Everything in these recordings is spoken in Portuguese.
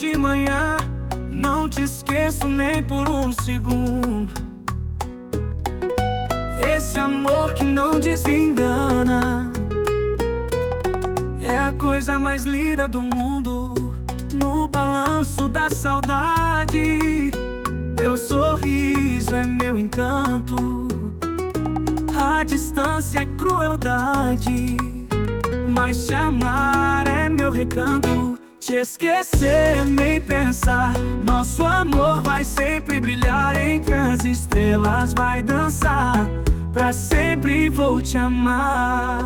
de manhã, não te esqueço nem por um segundo. Esse amor que não desengana é a coisa mais linda do mundo. No balanço da saudade, teu sorriso é meu encanto. A distância é crueldade, mas te amar é meu recanto. Te esquecer, nem pensar, nosso amor vai sempre brilhar. Entre as estrelas vai dançar, pra sempre vou te amar.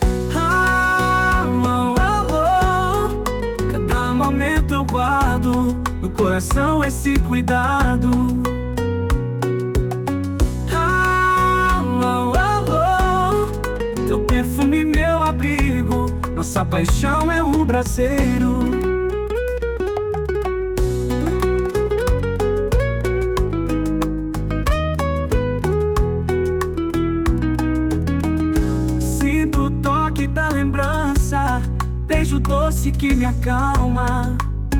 Cada momento eu guardo no coração esse cuidado. Teu perfume, meu abrigo, nossa paixão é um braseiro. Sinto o toque da lembrança, beijo doce que me acalma.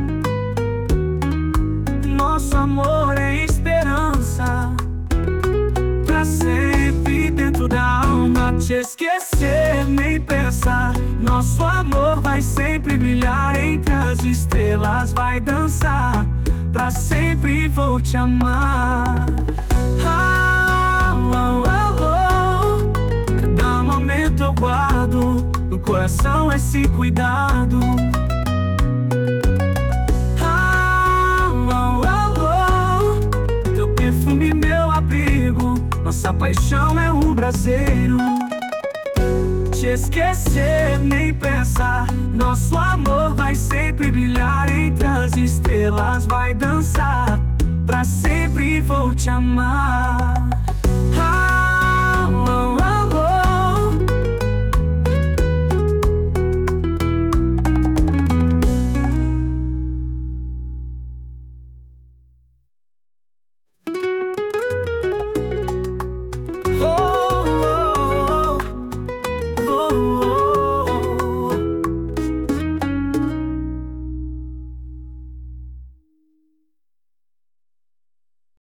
Nosso amor é esperança, pra sempre dentro da alma. Te esquecer, nem pensar, nosso amor vai sempre brilhar. Entre as estrelas vai dançar, pra sempre vou te amar. Cada momento eu guardo no coração esse cuidado. Teu perfume, meu abrigo, nossa paixão é um braseiro. Te esquecer, nem pensar, nosso amor vai sempre brilhar. Entre as estrelas vai dançar, pra sempre vou te amar.